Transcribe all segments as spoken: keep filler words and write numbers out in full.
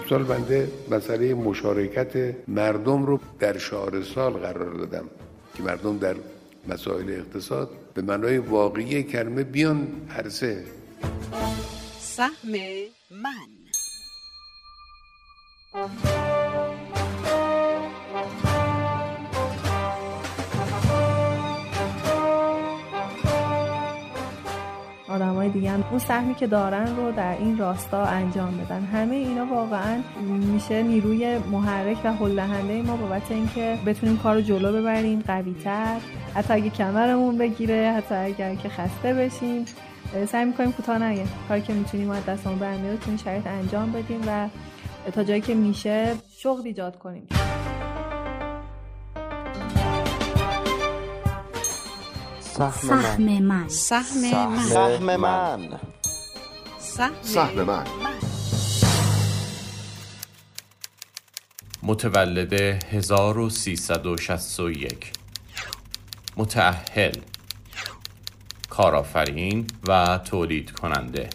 سال بنده مسئله مشارکت مردم رو در شعار سال قرار دادم که مردم در مسائل اقتصاد به معنای واقعی کلمه بیان عرصه. سهم من. آدمای دیگه هم اون سهمی که دارن رو در این راستا انجام بدن. همه اینا واقعا میشه نیروی محرک و هل دهنده ما بابت اینکه بتونیم کارو جلو ببریم قوی‌تر، حتی اگه کمرمون بگیره، حتی اگر که خسته بشیم. سعی می‌کنیم کوتاه نگه، کاری که میتونیم از دستمون برمیاد رو تو این شرایط انجام بدیم و تا جایی که میشه شغل ایجاد کنیم. سهم من. سهم من. سهم من. سهم من. متولد هزار و سیصد و شصت و یک، متأهل، کارآفرین و تولید کننده،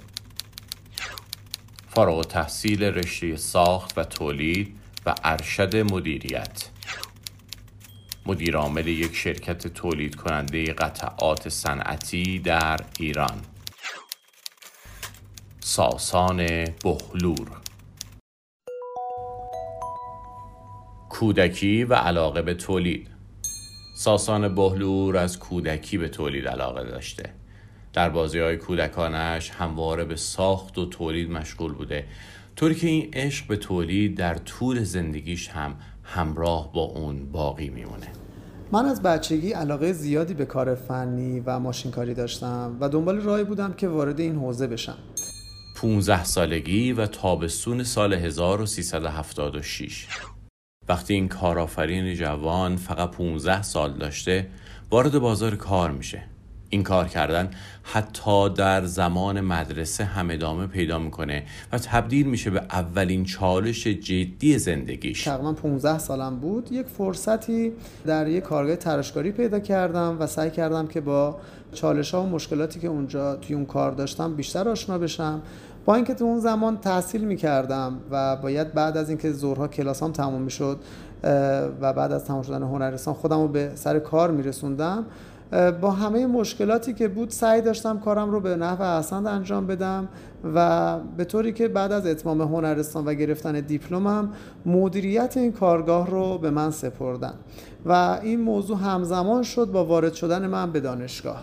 فارغ التحصیل رشته ساخت و تولید و ارشد مدیریت، مدیر عامل یک شرکت تولید کننده قطعات صنعتی در ایران، ساسان بهلور. کودکی و علاقه به تولید. ساسان بهلور از کودکی به تولید علاقه داشته. در بازی‌های کودکانش همواره به ساخت و تولید مشغول بوده، طوری که این عشق به تولید در طول زندگیش هم همراه با اون باقی میمونه. من از بچگی علاقه زیادی به کار فنی و ماشینکاری داشتم و دنبال راهی بودم که وارد این حوزه بشم. پونزده سالگی و تابستون سال هزار و سیصد و هفتاد و شش، وقتی این کارآفرین جوان فقط پونزده سال داشته، وارد بازار کار میشه. این کار کردن حتی در زمان مدرسه هم ادامه پیدا میکنه و تبدیل میشه به اولین چالش جدی زندگیش. تقریبا پونزده سالم بود، یک فرصتی در یک کارگاه تراشکاری پیدا کردم و سعی کردم که با چالش ها و مشکلاتی که اونجا توی اون کار داشتم بیشتر آشنا بشم. با اینکه تو اون زمان تحصیل میکردم و باید بعد از اینکه ظهرها کلاسام تموم میشد و بعد از تمام شدن هنرستان خودم رو به سر کار میرسوندم، با همه مشکلاتی که بود سعی داشتم کارم رو به نحو احسن انجام بدم و به طوری که بعد از اتمام هنرستان و گرفتن دیپلمم مدیریت این کارگاه رو به من سپردن و این موضوع همزمان شد با وارد شدن من به دانشگاه.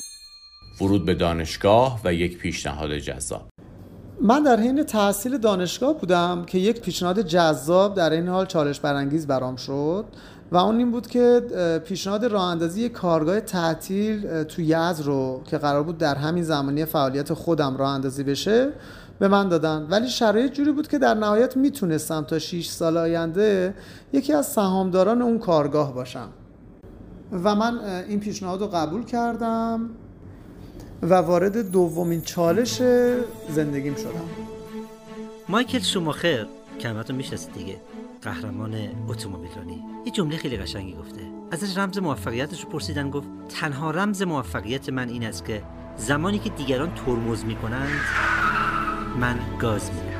ورود به دانشگاه و یک پیشنهاد جذاب. من در حین تحصیل دانشگاه بودم که یک پیشنهاد جذاب در این حال چالش برانگیز برام شد و اون این بود که پیشنهاد راه اندازی کارگاه تعطیل تو یزد رو که قرار بود در همین زمانی فعالیت خودم راه اندازی بشه به من دادن، ولی شرایط جوری بود که در نهایت میتونستم تا شش سال آینده یکی از سهامداران اون کارگاه باشم و من این پیشنهاد رو قبول کردم و وارد دومین چالش زندگیم شدم. مایکل شوماخر که همتون میشناسید دیگه، قهرمان اتومبیلرانی، یه جمله خیلی قشنگی گفته. ازش رمز موفقیتش رو پرسیدن، گفت تنها رمز موفقیت من این است که زمانی که دیگران ترمز میکنند من گاز میدم.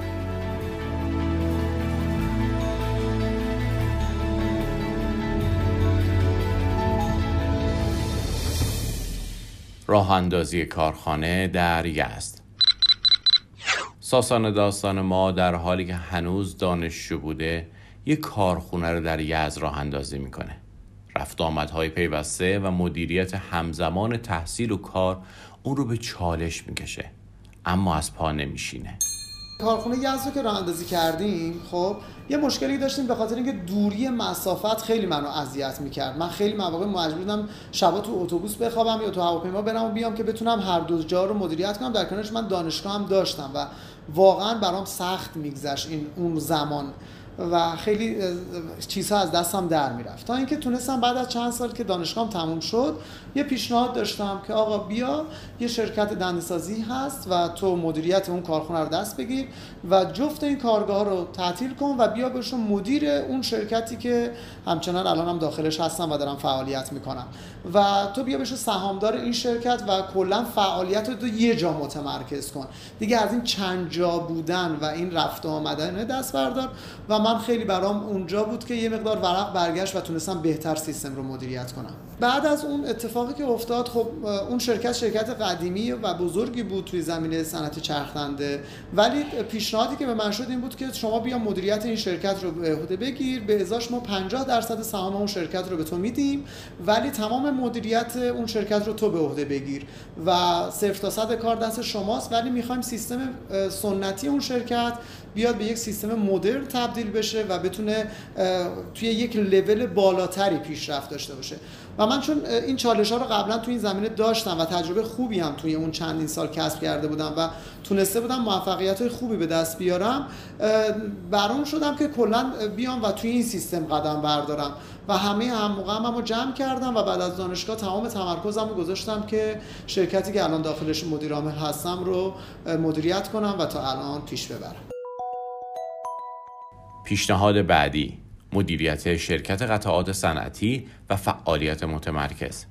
راه اندازی کارخانه در یزد. ساسان داستان ما در حالی که هنوز دانشجو بوده یک کارخونه رو در یزد راه اندازی میکنه. رفت آمدهای پیوسته و مدیریت همزمان تحصیل و کار اون رو به چالش میکشه، اما از پا نمیشینه. کارخونه یزد رو که راه اندازی کردیم، خب یه مشکلی داشتیم به خاطر اینکه دوری مسافت خیلی منو اذیت میکرد. من خیلی مواقع مجبور بودم شبا تو اتوبوس بخوابم یا تو هواپیما برم و بیام که بتونم هر دو جا رو مدیریت کنم. در کنارش من دانشگاه هم داشتم و واقعا برام سخت میگذشت این اون زمان و خیلی چیزها از دستم در میرفت، تا اینکه تونستم بعد از چند سال که دانشگاهم تموم شد یه پیشنهاد داشتم که آقا بیا یه شرکت دنده‌سازی هست و تو مدیریت اون کارخونه رو دست بگیر و جفت این کارگاه رو تعطیل کن و بیا بشو مدیر اون شرکتی که همچنان الان هم داخلش هستم و دارم فعالیت میکنم. و تو بیا بشو سهامدار این شرکت و کلا فعالیت رو یه جا متمرکز کن دیگه، از این چند جا بودن و این رفت و آمدن دست بردار. و من خیلی برام اونجا بود که یه مقدار ورق برگشت و تونستم بهتر سیستم رو مدیریت کنم. بعد از اون اتفاقی که افتاد، خب اون شرکت شرکت قدیمی و بزرگی بود توی زمینه صنعت چرخدنده، ولی پیشنهادی که به من شد این بود که شما بیا مدیریت این شرکت رو به عهده بگیر، به ازاش ما پنجاه درصد سهام اون شرکت رو به تو میدیم، ولی تمام مدیریت اون شرکت رو تو به عهده بگیر و صفر تا صد کار دست شماست، ولی میخوایم سیستم سنتی اون شرکت بیاد به یک سیستم مدرن تبدیل بشه و بتونه توی یک لول بالاتری پیشرفت داشته باشه. و من چون این چالش‌ها رو قبلا توی این زمینه داشتم و تجربه خوبی هم توی اون چندین سال کسب کرده بودم و تونسته بودم موفقیت‌های خوبی به دست بیارم، برام شدم که کلاً بیام و توی این سیستم قدم بردارم و همه هم موقع هم رو جمع کردم و بعد از دانشگاه تمام تمرکزم رو گذاشتم که شرکتی که الان داخلش مدیر عامل هستم رو مدیریت کنم و تا الان پیش ببرم. پیشنهاد بعدی: مدیریت شرکت قطعات صنعتی و فعالیت متمرکز.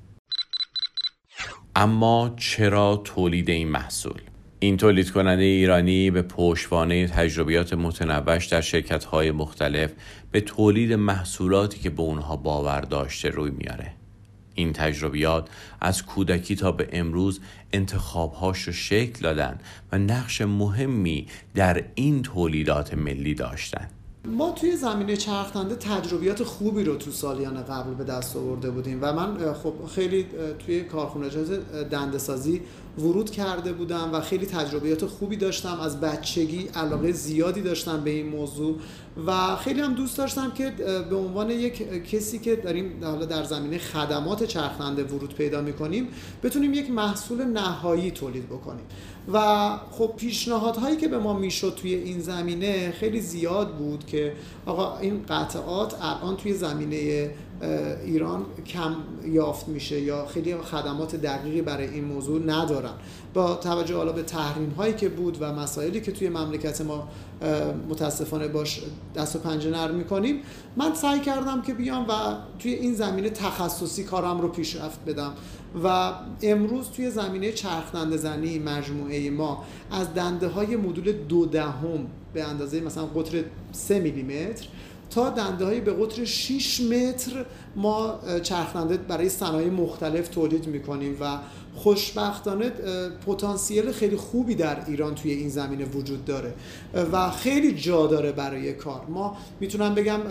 اما چرا تولید این محصول؟ این تولید کننده ایرانی به پشتوانه تجربیات متنوعش در شرکت‌های مختلف به تولید محصولاتی که به اونها باور داشته روی میاره. این تجربیات از کودکی تا به امروز انتخاب‌هاش رو شکل دادن و نقش مهمی در این تولیدات ملی داشتن. ما توی زمینه چرخدنده تجربیات خوبی رو تو سالیان قبل به دست آورده بودیم و من خب خیلی توی کارخونه‌جات دنده‌سازی ورود کرده بودم و خیلی تجربیات خوبی داشتم. از بچگی علاقه زیادی داشتم به این موضوع و خیلی هم دوست داشتم که به عنوان یک کسی که داریم حالا در زمینه خدمات چرخدنده ورود پیدا می‌کنیم بتونیم یک محصول نهایی تولید بکنیم. و خب پیشنهادهایی که به ما میشد توی این زمینه خیلی زیاد بود که آقا این قطعات الان توی زمینه ایران کم یافت میشه یا خیلی خدمات دقیقی برای این موضوع ندارن. با توجه حالا به تحریم هایی که بود و مسائلی که توی مملکت ما متاسفانه باش دست و پنجه نرم میکنیم، من سعی کردم که بیام و توی این زمینه تخصصی کارم رو پیشرفت بدم و امروز توی زمینه چرخدنده زنی مجموعه ما از دنده های مدول دو دهم به اندازه مثلا قطر سه میلیمتر تا دنده های به قطر شش متر ما چرخدنده برای صنایع مختلف تولید میکنیم و خوشبختانه پتانسیل خیلی خوبی در ایران توی این زمینه وجود داره و خیلی جا داره برای کار. ما میتونم بگم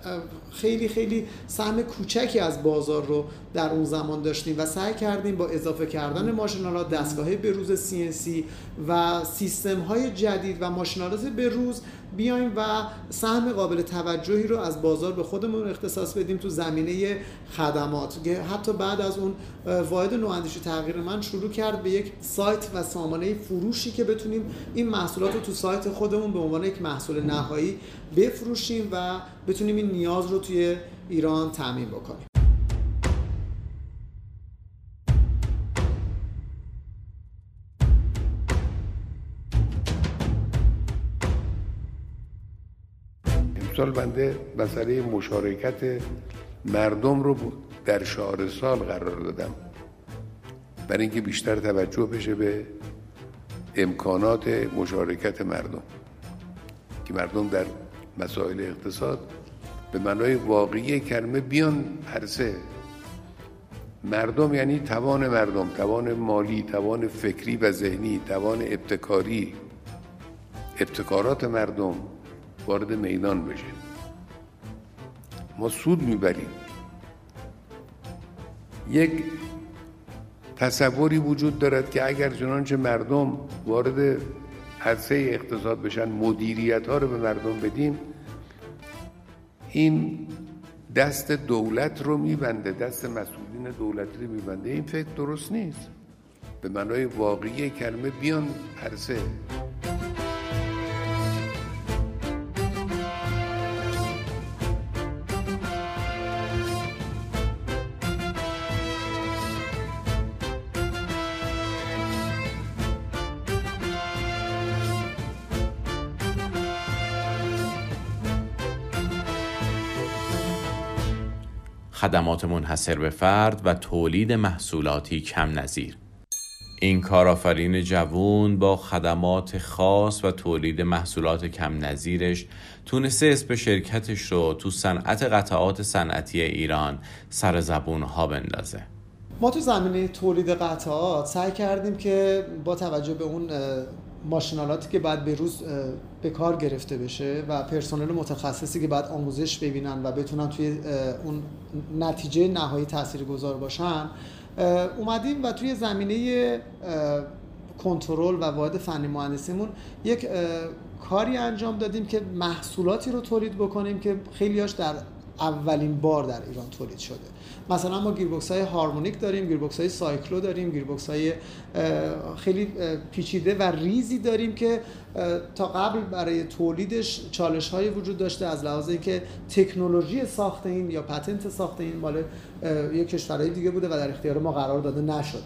خیلی خیلی سهم کوچکی از بازار رو در اون زمان داشتیم و سعی کردیم با اضافه کردن ماشین‌آلات، دستگاه بروز سی ان سی و سیستم‌های جدید و ماشین‌آلات بروز بیایم و سهم قابل توجهی رو از بازار به خودمون اختصاص بدیم تو زمینه خدمات. حتی بعد از اون واحد نواندیشی تغییر من شروع کرد به یک سایت و سامانه فروشی که بتونیم این محصولات رو تو سایت خودمون به عنوان یک محصول نهایی بفروشیم و بتونیم این نیاز رو توی ایران تامین بکنیم. امسال بنده مسئله مشارکت مردم رو در شعار سال قرار دادم برای اینکه بیشتر توجه بشه به امکانات مشارکت مردم، که مردم در مسائل اقتصاد به معنای واقعی کلمه بیان عرصه. مردم یعنی توان مردم، توان مالی، توان فکری و ذهنی، توان ابتکاری، ابتکارات مردم وارد میدان بشه. ما سود میبریم. یک تصوری وجود دارد که اگر چنانچه مردم وارد عرصه اقتصاد بشن، مدیریت ها رو به مردم بدیم، این دست دولت رو میبنده، دست مسئولین دولتی رو میبنده. این فکر درست نیست. به معنای واقعی کلمه بیان عرصه. خدمات منحصر به فرد و تولید محصولاتی کم نظیر. این کارآفرین جوون با خدمات خاص و تولید محصولات کم نظیرش تونسته اسم شرکتش رو تو صنعت قطعات صنعتی ایران سر زبونها بندازه. ما تو زمینه تولید قطعات سعی کردیم که با توجه به اون ماشینالاتی که بعد به روز به کار گرفته بشه و پرسنل متخصصی که بعد آموزش ببینن و بتونن توی اون نتیجه نهایی تاثیرگذار باشن، اومدیم و توی زمینه کنترل و واحد فنی مهندسیمون یک کاری انجام دادیم که محصولاتی رو تولید بکنیم که خیلیاش در اولین بار در ایران تولید شده. مثلا ما گیربکس های هارمونیک داریم، گیربکس های سایکلو داریم، گیربکس های خیلی پیچیده و ریزی داریم که تا قبل برای تولیدش چالش های وجود داشته از لحاظ اینکه تکنولوژی ساخت این یا پتنت ساخت این مال یک کشورهای دیگه بوده و در اختیار ما قرار داده نشده.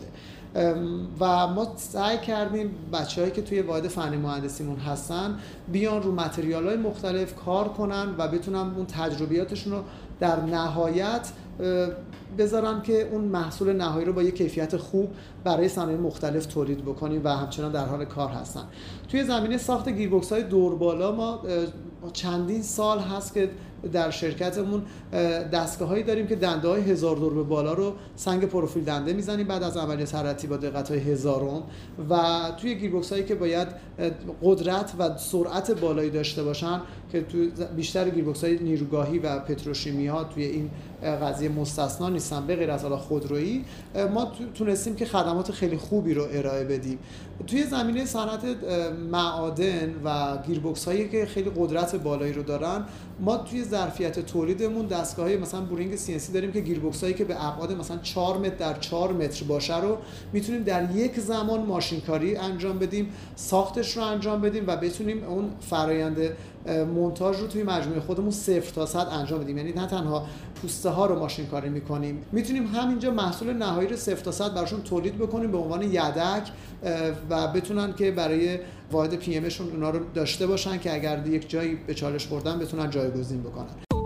و ما سعی کردیم بچه‌هایی که توی واحد فنی مهندسیمون هستن بیان رو متریال‌های مختلف کار کنن و بتونن اون تجربیاتشون رو در نهایت بذارن که اون محصول نهایی رو با یک کیفیت خوب برای صنایع مختلف تولید بکنیم و همچنان در حال کار هستن. توی زمینه ساخت گیربکس های دور بالا ما چندین سال هست که در شرکتمون دستگاه‌هایی داریم که دنده‌های هزار دور به بالا رو سنگ پروفیل دنده میزنیم بعد از عملیات حرارتی با دقت‌های هزارم و توی گیربکس‌هایی که باید قدرت و سرعت بالایی داشته باشن که توی بیشتر گیربکس‌های نیروگاهی و پتروشیمی‌ها توی این قضیه مستثنا نیستن به غیر از حالا خودرویی، ما تونستیم که خدمات خیلی خوبی رو ارائه بدیم. توی زمینه صنعت معادن و گیربکس‌هایی که خیلی قدرت بالایی رو دارن، ما توی ظرفیت تولیدمون دستگاه‌های مثلا بورینگ سی ان سی داریم که گیربکس‌هایی که به ابعاد مثلا چهار متر در چهار متر باشه رو میتونیم در یک زمان ماشینکاری انجام بدیم، ساختش رو انجام بدیم و بتونیم اون فرآیند مونتاژ رو توی مجموعه خودمون صفر تا صد انجام بدیم. یعنی نه تنها پوسته ها رو ماشین کاری میکنیم، میتونیم همینجا محصول نهایی رو صفر تا صد براشون تولید بکنیم به عنوان یدک و بتونن که برای واحد پی ام شون اونا رو داشته باشن که اگر یک جایی به چالش خوردن بتونن جایگزین بکنن.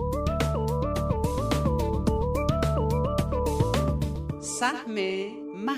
سهم من.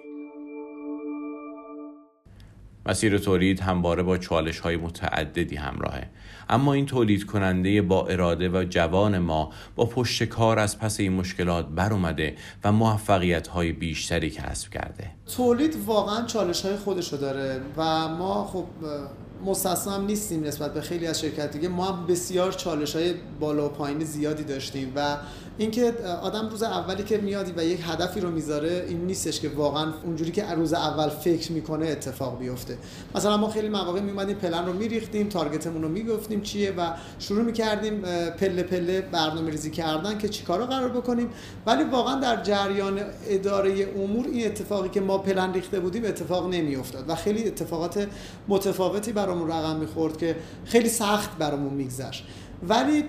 مسیر تولید همواره با چالش‌های متعددی همراهه، اما این تولید کننده با اراده و جوان ما با پشت کار از پس این مشکلات بر اومده و موفقیت‌های بیشتری کسب کرده. تولید واقعا چالش‌های خودشو داره و ما خب مستثنا هم نیستیم نسبت به خیلی از شرکت دیگه. ما هم بسیار چالش‌های بالا و پایین زیادی داشتیم و اینکه آدم روز اولی که میادی و یک هدفی رو میذاره این نیستش که واقعا اونجوری که روز اول فکر میکنه اتفاق بیفته. مثلا ما خیلی مواقع میومدیم پلن رو میریختیم، تارگتمون رو میگفتیم چیه و شروع میکردیم پله پله برنامه‌ریزی کردن که چیکارا قرار بکنیم، ولی واقعا در جریان اداره امور این اتفاقی که ما پلن ریخته بودیم اتفاق نمیافتاد و خیلی اتفاقات متفاوتی برامون رقم میخورد که خیلی سخت برامون میگذشت. ولی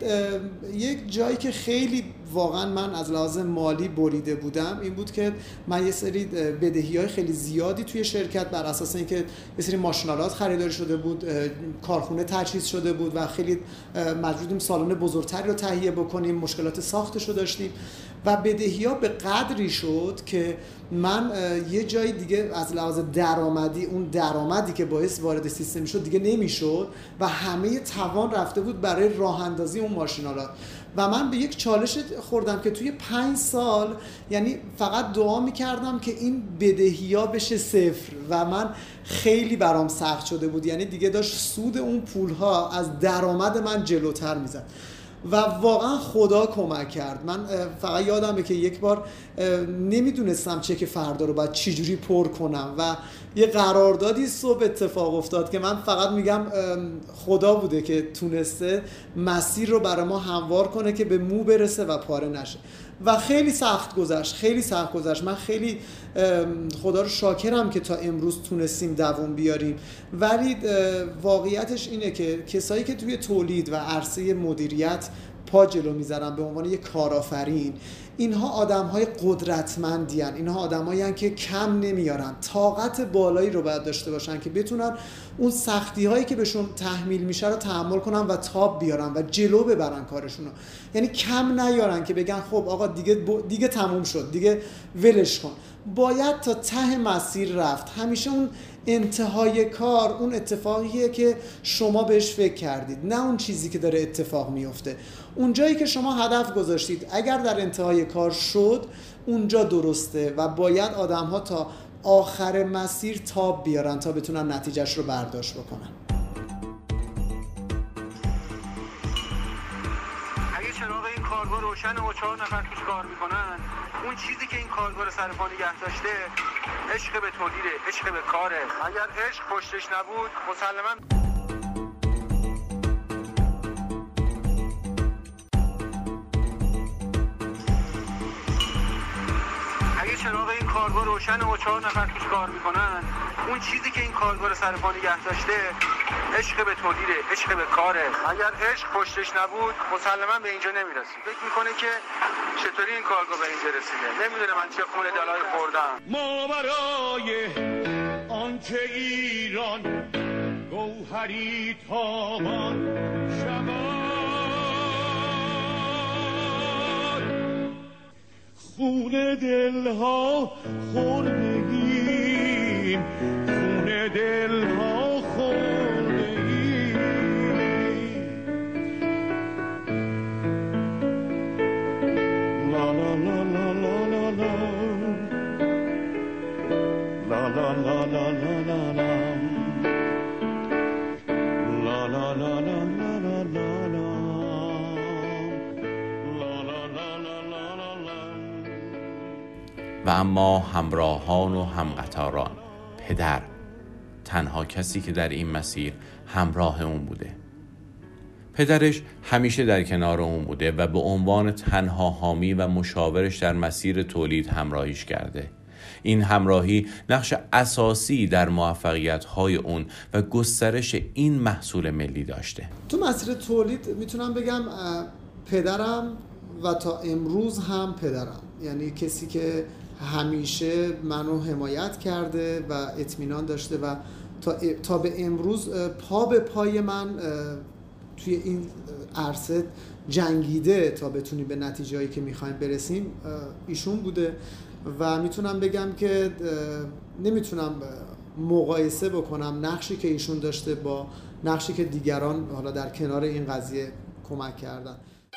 یک جایی که خیلی واقعا من از لحاظ مالی بریده بودم این بود که من یه سری بدهی‌های خیلی زیادی توی شرکت بر اساس اینکه یه سری ماشینالات خریداری شده بود، کارخونه تجهیز شده بود و خیلی مجبور بودیم سالن بزرگتری رو تهیه بکنیم، مشکلات ساختش رو داشتیم و بدهی‌ها به قدری شد که من یه جای دیگه از لحاظ درآمدی اون درآمدی که باعث وارد سیستم شد دیگه نمیشد و همه توان رفته بود برای راه اندازی اون ماشینالات و من به یک چالش خوردم که توی پنج سال یعنی فقط دعا میکردم که این بدهی‌ها بشه صفر و من خیلی برام سخت شده بود، یعنی دیگه داشت سود اون پولها از درآمد من جلوتر میزد و واقعا خدا کمک کرد. من فقط یادمه که یک بار نمیدونستم چک فردا رو باید چجوری پر کنم و یه قراردادی صبح اتفاق افتاد که من فقط میگم خدا بوده که تونسته مسیر رو برای ما هموار کنه که به مو برسه و پاره نشه و خیلی سخت گذشت، خیلی سخت گذشت. من خیلی خدا رو شاکرم که تا امروز تونستیم دوام بیاریم، ولی واقعیتش اینه که کسایی که توی تولید و عرصه مدیریت پا جلو میذارن به عنوان یک کارآفرین، اینها آدم‌های قدرتمندی هستند، اینها آدمایی هستند که کم نمیارن، طاقت بالایی رو باید داشته باشن که بتونن اون سختی‌هایی که بهشون تحمیل میشه رو تحمل کنن و تاب بیارن و جلو ببرن کارشون رو. یعنی کم نیارن که بگن خب آقا دیگه ب... دیگه تموم شد، دیگه ولش کن. باید تا ته مسیر رفت. همیشه اون انتهای کار اون اتفاقیه که شما بهش فکر کردید، نه اون چیزی که داره اتفاق میفته. اون جایی که شما هدف گذاشتید اگر در انتهای کار شد، اونجا درسته و باید آدم‌ها تا آخر مسیر تاب بیارن تا بتونن نتیجهش رو برداشت بکنن. اگه چراغ این کارگاه روشن و چهار نفر توش کار میکنن، اون چیزی که این کارگاه رو سر پا نگه داشته عشق به تولیده، عشق به کاره. اگر عشق پشتش نبود مسلماً چراغ این کارگاه روشن و چهار نفر توش کار میکنن، اون چیزی که این کارگاه رو سر پا نگه داشته عشق به تولیده، عشق به کاره. اگر عشق پشتش نبود مسلماً به اینجا نمیرسید. فکر میکنه که چطوری این کارگاه به اینجا رسیده، نمیدونه من چه خون دلای خوردم. ما برای آنکه ایران گوهری تابان خون دلها خوردگیم، خون دلها خوردگیم. لا لا لا لا لا لا لا لا لا لا لا لا لا لا لا لا لا و اما همراهان و همقطاران، پدر تنها کسی که در این مسیر همراه اون بوده. پدرش همیشه در کنار اون بوده و به عنوان تنها حامی و مشاورش در مسیر تولید همراهیش کرده. این همراهی نقش اساسی در موفقیت‌های اون و گسترش این محصول ملی داشته. تو مسیر تولید میتونم بگم پدرم و تا امروز هم پدرم، یعنی کسی که همیشه منو حمایت کرده و اطمینان داشته و تا تا به امروز پا به پای من توی این عرصه جنگیده تا بتونیم به نتیجه‌ای که می‌خوایم برسیم، ایشون بوده. و میتونم بگم که نمیتونم مقایسه بکنم نقشی که ایشون داشته با نقشی که دیگران حالا در کنار این قضیه کمک کردن.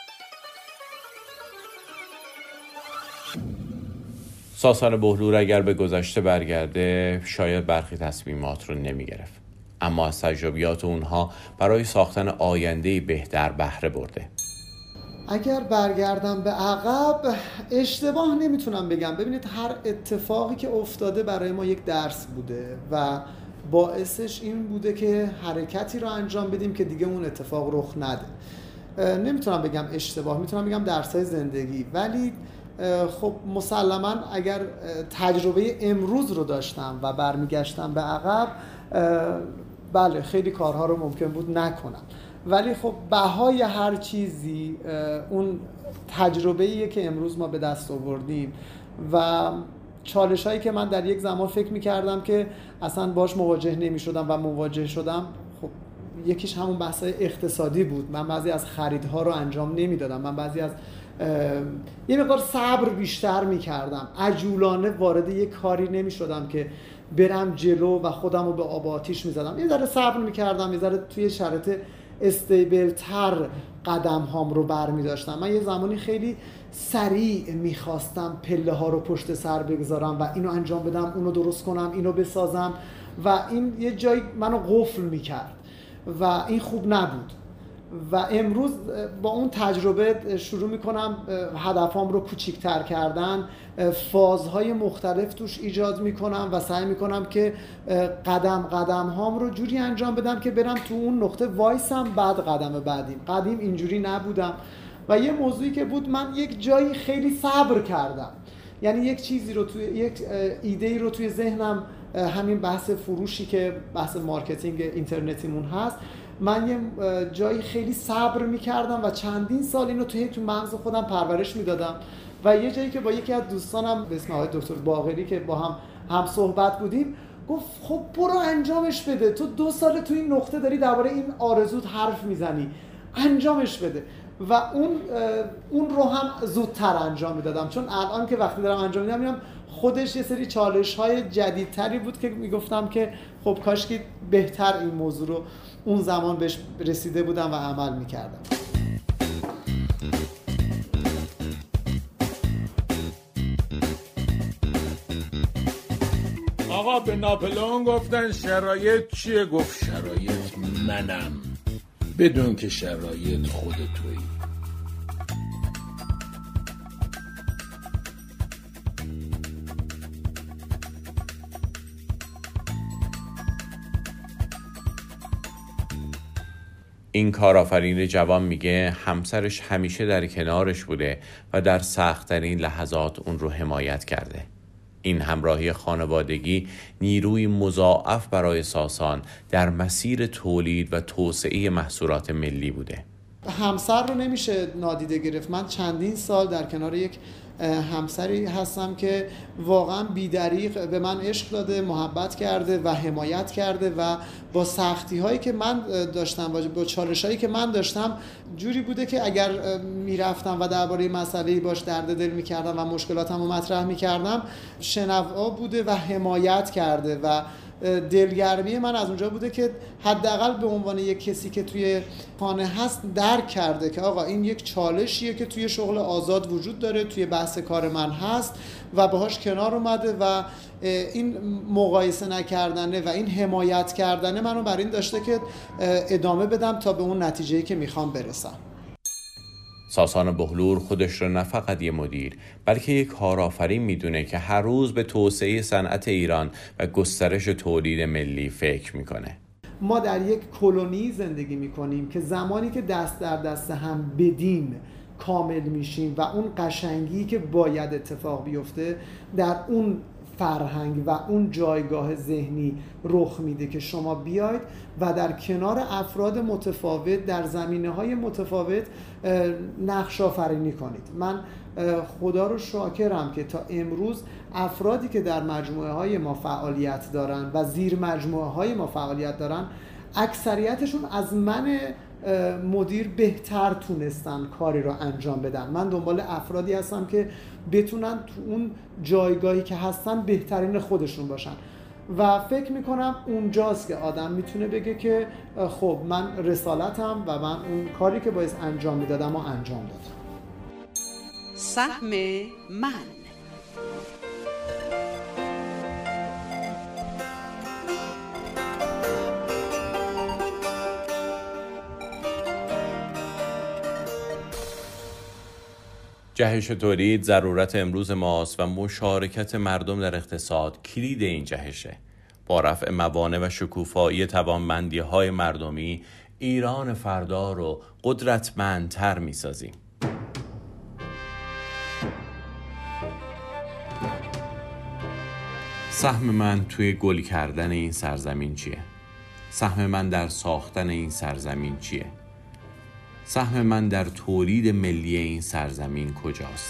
ساسان بهلور اگر به گذشته برگرده شاید برخی تصمیمات رو نمی گرفت، اما از تجربیات اونها برای ساختن آینده بهتر بهره برده. اگر برگردم به عقب اشتباه نمیتونم بگم. ببینید هر اتفاقی که افتاده برای ما یک درس بوده و باعثش این بوده که حرکتی رو انجام بدیم که دیگه اون اتفاق رخ نده. نمیتونم بگم اشتباه، میتونم بگم درس‌های زندگی. ولی خب مسلماً اگر تجربه امروز رو داشتم و برمیگشتم به عقب، بله خیلی کارها رو ممکن بود نکنم، ولی خب بهای هر چیزی اون تجربه‌ایه که امروز ما به دست آوردیم و چالش‌هایی که من در یک زمان فکر می‌کردم که اصلاً باش مواجه نمی‌شدم و مواجه شدم. خب یکیش همون بحث‌های اقتصادی بود. من بعضی از خریدها رو انجام نمی‌دادم، من بعضی از یه مقدار صبر بیشتر می‌کردم، عجولانه وارد یک کاری نمی‌شدم که برم جلو و خودم رو به آب آتیش می‌زدم. یه ذره صبر می‌کردم، یه ذره توی شرایط استیبل تر قدم هام رو برمی داشتم. من یه زمانی خیلی سریع میخواستم پله ها رو پشت سر بگذارم و اینو انجام بدم، اونو درست کنم، اینو بسازم و این یه جایی منو قفل میکرد و این خوب نبود. و امروز با اون تجربه شروع میکنم هدفام رو کوچیک‌تر کردن، فازهای مختلف توش ایجاد میکنم و سعی میکنم که قدم قدم هام رو جوری انجام بدم که برم تو اون نقطه وایسم بعد قدم بعدیم. قدیم اینجوری نبودم و یه موضوعی که بود، من یک جایی خیلی صبر کردم، یعنی یک چیزی رو توی یک ایده‌ای رو توی ذهنم، همین بحث فروشی که بحث مارکتینگ اینترنتیمون هست، من یه جایی خیلی صبر میکردم و چندین سال اینو توی تو مغز خودم پرورش میدادم و یه جایی که با یکی از دوستانم به اسم آقای دکتر باقری که با هم هم صحبت بودیم گفت خب برو انجامش بده، تو دو سال تو این نقطه داری درباره این آرزوت حرف میزنی، انجامش بده. و اون اون رو هم زودتر انجام میدادم، چون الان که وقتی دارم انجام میدم میبینم خودش یه سری چالش های جدیدتری بود که میگفتم که خب کاش که بهتر این موضوع رو اون زمان بهش رسیده بودم و عمل میکردم. آقا به ناپلئون گفتن شرایط چیه؟ گفت شرایط منم، بدون که شرایط خود تویی. این کارآفرین جوان میگه همسرش همیشه در کنارش بوده و در سخت‌ترین لحظات اون رو حمایت کرده. این همراهی خانوادگی نیروی مضاعف برای ساسان در مسیر تولید و توسعه محصولات ملی بوده. همسر رو نمیشه نادیده گرفت. من چندین سال در کنار یک همسری هستم که واقعا بی‌دریغ به من عشق داده، محبت کرده و حمایت کرده و با سختی هایی که من داشتم و با چالش هایی که من داشتم جوری بوده که اگر میرفتم و درباره مسئله‌ای باش درد دل میکردم و مشکلاتم رو مطرح میکردم شنوا بوده و حمایت کرده و دلگرمی من از اونجا بوده که حداقل به عنوان یک کسی که توی خانه هست درک کرده که آقا این یک چالشیه که توی شغل آزاد وجود داره، توی بحث کار من هست و باهاش کنار اومده و این مقایسه نکردنه و این حمایت کردنه منو بر این داشته که ادامه بدم تا به اون نتیجه‌ای که میخوام برسم. ساسان بهلور خودش رو نه فقط یه مدیر بلکه یک کارآفرین میدونه که هر روز به توسعه صنعت ایران و گسترش تولید ملی فکر میکنه. ما در یک کلونی زندگی میکنیم که زمانی که دست در دست هم بدیم کامل میشیم و اون قشنگی که باید اتفاق بیفته در اون فرهنگ و اون جایگاه ذهنی رخ میده که شما بیاید و در کنار افراد متفاوت در زمینه‌های متفاوت نقش آفرینی کنید. من خدا رو شاکرم که تا امروز افرادی که در مجموعه های ما فعالیت دارن و زیر مجموعه های ما فعالیت دارن اکثریتشون از من مدیر بهتر تونستن کاری رو انجام بدن. من دنبال افرادی هستم که بتونن تو اون جایگاهی که هستن بهترین خودشون باشن و فکر میکنم اونجاست که آدم میتونه بگه که خب من رسالتم و من اون کاری که باید انجام میدادم و انجام دادم. سهم من. جهش تولید ضرورت امروز ماست و مشارکت مردم در اقتصاد کلید این جهشه. با رفع موانع و شکوفایی توانمندی‌های مردمی ایران فردا رو قدرتمندتر می‌سازیم. سهم من توی گل کردن این سرزمین چیه؟ سهم من در ساختن این سرزمین چیه؟ سهم من در تولید ملی این سرزمین کجاست؟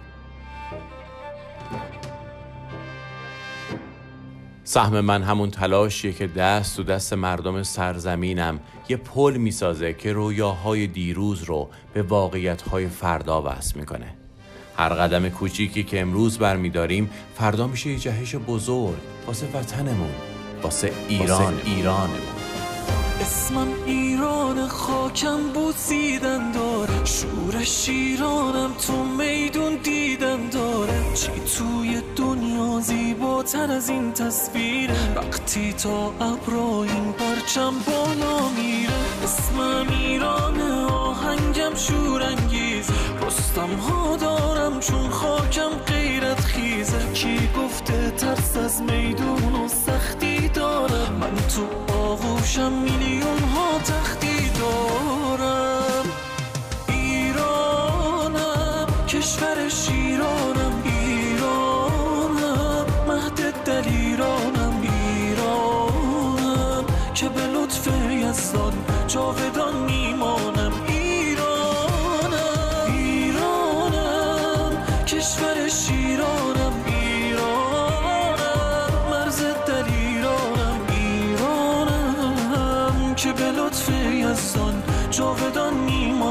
سهم من همون تلاشیه که دست و دست مردم سرزمینم یه پل میسازه که رویاهای دیروز رو به واقعیت‌های فردا وصل میکنه. هر قدم کوچیکی که امروز برمیداریم فردا میشه یه جهش بزرگ واسه وطنمون، واسه ایران ایرانمون. اسمم ایران، خاکم بوسیدن داره، شورش ایرانم تو میدون دیدن داره. چی توی دنیا زیباتر از این تصویره وقتی تا ابرا این پرچم بالا میره. اسمم ایرانه، آهنگم شورانگیز، رستم ها دارم چون خاکم غیرت خیزه. کی گفته ترس از میدون و سختی دارم؟ من تو آغوشم میلیون ها تختی دارم. ایرانم، کشور شیرانم، ایرانم، مهد دل ایرانم، ایرانم که به لطف یزدان جاودان میمانم. ایرانم، ایرانم، کشور یزدان جاودان میمونه.